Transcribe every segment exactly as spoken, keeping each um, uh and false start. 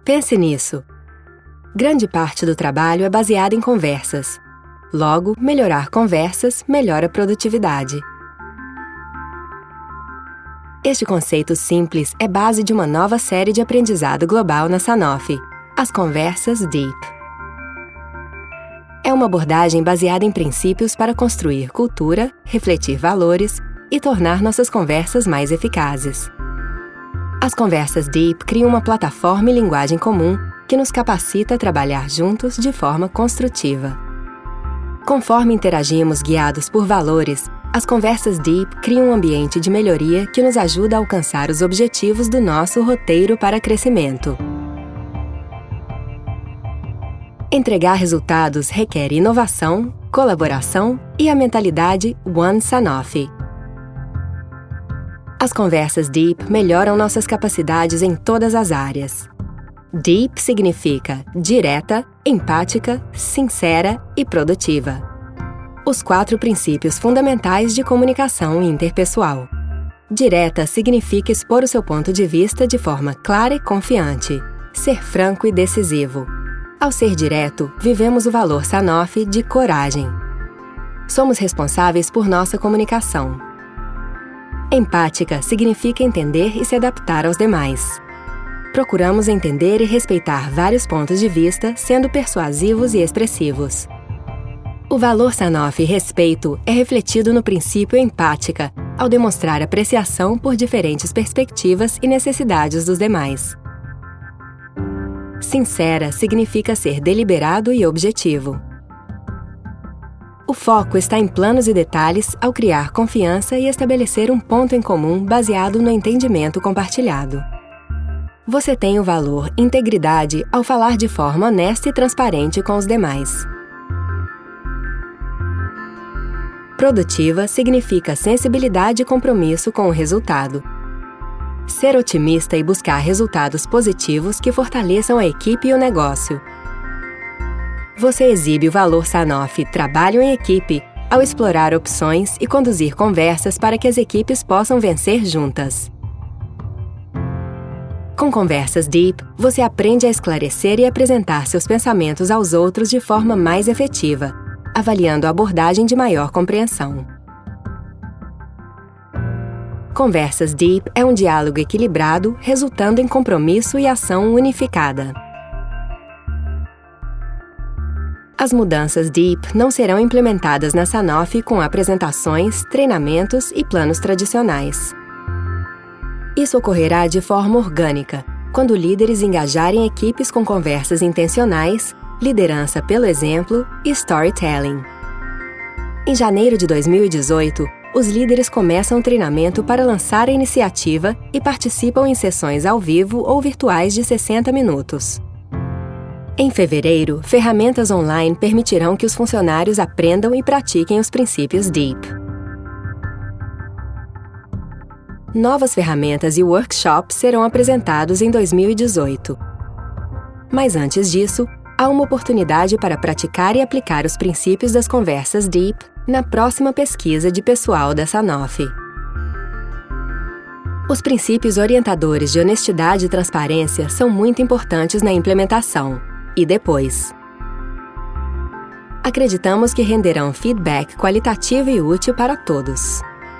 Pense nisso. Grande parte do trabalho é baseada em conversas. Logo, melhorar conversas melhora a produtividade. Este conceito simples é base de uma nova série de aprendizado global na Sanofi, as conversas Deep. É uma abordagem baseada em princípios para construir cultura, refletir valores e tornar nossas conversas mais eficazes. As conversas Deep criam uma plataforma e linguagem comum que nos capacita a trabalhar juntos de forma construtiva. Conforme interagimos guiados por valores, as conversas Deep criam um ambiente de melhoria que nos ajuda a alcançar os objetivos do nosso roteiro para crescimento. Entregar resultados requer inovação, colaboração e a mentalidade One Sanofi. As conversas Deep melhoram nossas capacidades em todas as áreas. Deep significa direta, empática, sincera e produtiva. Os quatro princípios fundamentais de comunicação interpessoal. Direta significa expor o seu ponto de vista de forma clara e confiante, ser franco e decisivo. Ao ser direto, vivemos o valor Sanofi de coragem. Somos responsáveis por nossa comunicação. Empática significa entender e se adaptar aos demais. Procuramos entender e respeitar vários pontos de vista, sendo persuasivos e expressivos. O valor Sanofi respeito é refletido no princípio empática, ao demonstrar apreciação por diferentes perspectivas e necessidades dos demais. Sincera significa ser deliberado e objetivo. O foco está em planos e detalhes ao criar confiança e estabelecer um ponto em comum baseado no entendimento compartilhado. Você tem o valor integridade ao falar de forma honesta e transparente com os demais. Produtiva significa sensibilidade e compromisso com o resultado. Ser otimista e buscar resultados positivos que fortaleçam a equipe e o negócio. Você exibe o valor Sanofi trabalho em equipe ao explorar opções e conduzir conversas para que as equipes possam vencer juntas. Com conversas Deep, você aprende a esclarecer e apresentar seus pensamentos aos outros de forma mais efetiva, avaliando a abordagem de maior compreensão. Conversas Deep é um diálogo equilibrado, resultando em compromisso e ação unificada. As mudanças Deep não serão implementadas na Sanofi com apresentações, treinamentos e planos tradicionais. Isso ocorrerá de forma orgânica, quando líderes engajarem equipes com conversas intencionais, liderança pelo exemplo e storytelling. Em janeiro de dois mil e dezoito, os líderes começam o treinamento para lançar a iniciativa e participam em sessões ao vivo ou virtuais de sessenta minutos. Em fevereiro, ferramentas online permitirão que os funcionários aprendam e pratiquem os princípios Deep. Novas ferramentas e workshops serão apresentados em dois mil e dezoito. Mas antes disso, há uma oportunidade para praticar e aplicar os princípios das conversas Deep na próxima pesquisa de pessoal da Sanofi. Os princípios orientadores de honestidade e transparência são muito importantes na implementação. E depois? Acreditamos que renderão feedback qualitativo e útil para todos.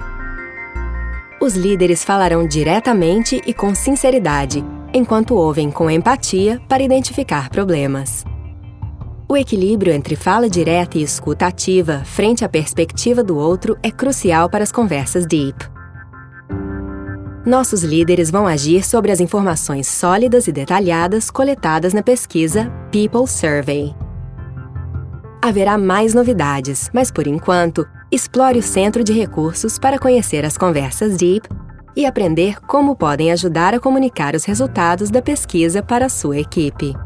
Os líderes falarão diretamente e com sinceridade, enquanto ouvem com empatia para identificar problemas. O equilíbrio entre fala direta e escuta ativa, frente à perspectiva do outro, é crucial para as conversas Deep. Nossos líderes vão agir sobre as informações sólidas e detalhadas coletadas na pesquisa People Survey. Haverá mais novidades, mas por enquanto, explore o Centro de Recursos para conhecer as conversas Deep e aprender como podem ajudar a comunicar os resultados da pesquisa para a sua equipe.